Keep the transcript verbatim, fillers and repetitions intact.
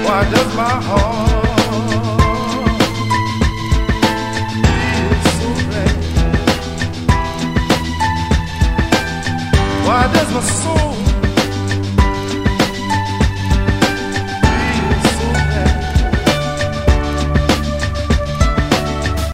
Why does my heart feel so bad? Why does my soul